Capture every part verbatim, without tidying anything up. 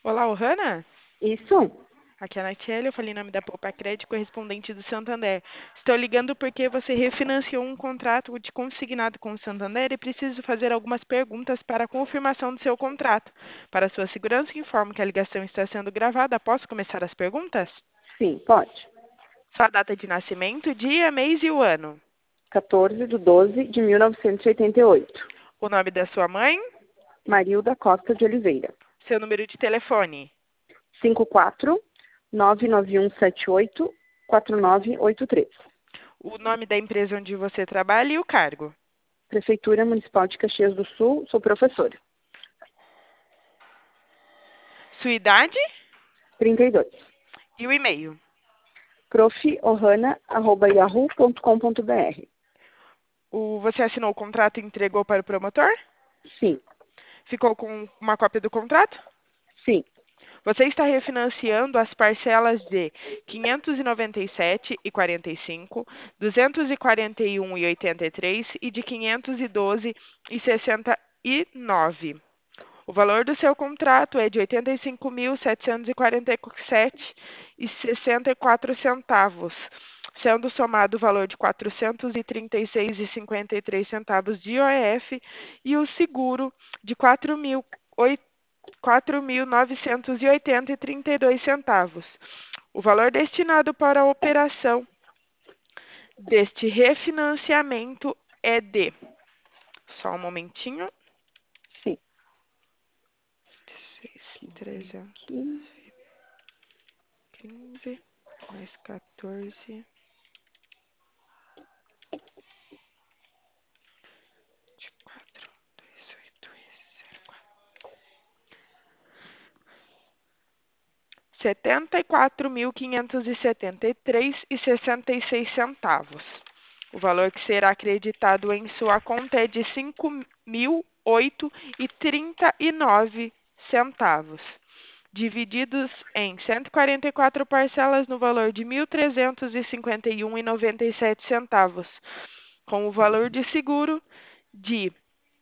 Olá, Ohana? Isso? Aqui é a Natiele, eu falei em nome da Poupa Crédito, correspondente do Santander. Estou ligando porque você refinanciou um contrato de consignado com o Santander e preciso fazer algumas perguntas para a confirmação do seu contrato. Para sua segurança, informo que a ligação está sendo gravada. Posso começar as perguntas? Sim, pode. Sua data de nascimento, dia, mês e o ano. quatorze de doze de mil novecentos e oitenta e oito. O nome da sua mãe, Marilda Costa de Oliveira. seu número de telefone. cinco quatro nove nove um sete oito quatro nove oito três. O nome da empresa onde você trabalha e o cargo. Prefeitura Municipal de Caxias do Sul, sou professora. Sua idade trinta e dois. e o e-mail. prof ohana arroba yahoo ponto com ponto br. O, você assinou o contrato e entregou para o promotor? Sim, Ficou com uma cópia do contrato? sim, Você está refinanciando as parcelas de quinhentos e noventa e sete e quarenta e cinco, duzentos e quarenta e um e oitenta e três e de quinhentos e doze e sessenta e nove. O valor do seu contrato é de oitenta e cinco mil setecentos e quarenta e sete e sessenta e quatro centavos, sendo somado o valor de quatrocentos e trinta e seis e cinquenta e três centavos de I O F e o seguro de quatro mil quatro mil novecentos e oitenta e trinta e dois centavos. O valor destinado para a operação deste refinanciamento é de, só um momentinho, sim. trezentos Aqui. e quinze mais quatorze, quatro, dois, oito, zero, quatro. setenta e quatro mil quinhentos e setenta e três e sessenta e seis centavos. O valor que será acreditado em sua conta é de cinco mil oito e trinta e nove centavos, divididos em cento e quarenta e quatro parcelas no valor de mil trezentos e cinquenta e um e noventa e sete centavos, com o valor de seguro de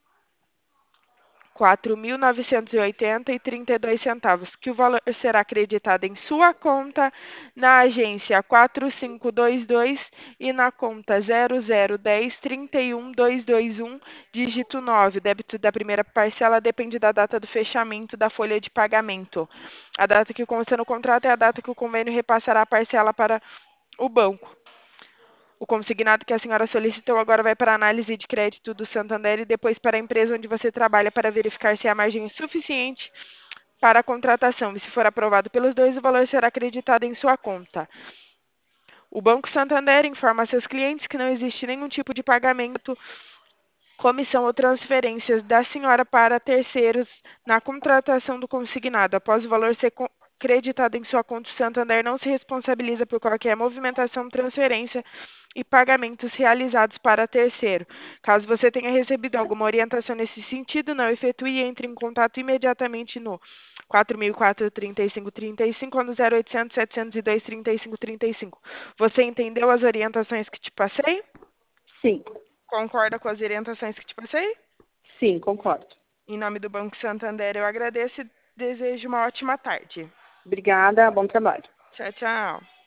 quatro mil novecentos e oitenta e trinta e dois centavos, que o valor será acreditado em sua conta na agência quatro cinco dois dois e na conta zero zero dez trinta e um dois dois um, dígito nove. O débito da primeira parcela depende da data do fechamento da folha de pagamento. A data que consta no contrato é a data que o convênio repassará a parcela para o banco. O consignado que a senhora solicitou agora vai para a análise de crédito do Santander e depois para a empresa onde você trabalha para verificar se a margem é suficiente para a contratação. E se for aprovado pelos dois, o valor será acreditado em sua conta. O Banco Santander informa a seus clientes que não existe nenhum tipo de pagamento, comissão ou transferências da senhora para terceiros na contratação do consignado. Após o valor ser creditado em sua conta, o Santander não se responsabiliza por qualquer movimentação, transferência e pagamentos realizados para terceiro. Caso você tenha recebido alguma orientação nesse sentido, não efetue e entre em contato imediatamente no quatro mil e quatro, trinta e cinco, trinta e cinco ou no zero oitocentos, setecentos e dois, trinta e cinco, trinta e cinco. Você entendeu as orientações que te passei? Sim, Concorda com as orientações que te passei? sim, concordo. Em nome do Banco Santander, eu agradeço e desejo uma ótima tarde. Obrigada, bom trabalho. Tchau, tchau.